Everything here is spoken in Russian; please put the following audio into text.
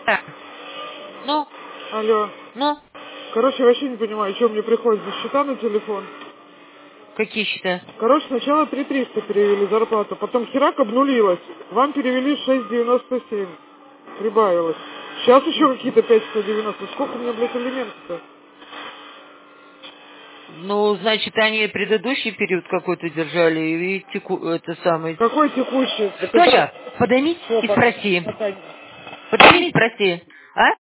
Ну, Алло. ну, Короче, я вообще не понимаю, что мне приходит за счета на телефон. какие счета? Короче, сначала 3300 перевели зарплату, потом херак обнулилась. Вам перевели 6,97. Прибавилось. Сейчас еще какие-то 5,190. Сколько у меня, блядь, элементов-то? Ну, значит, они предыдущий период какой-то держали и это самое. Какой текущий? Толя, поднимись Всё, и спроси. пока. Поднимись и спроси. А?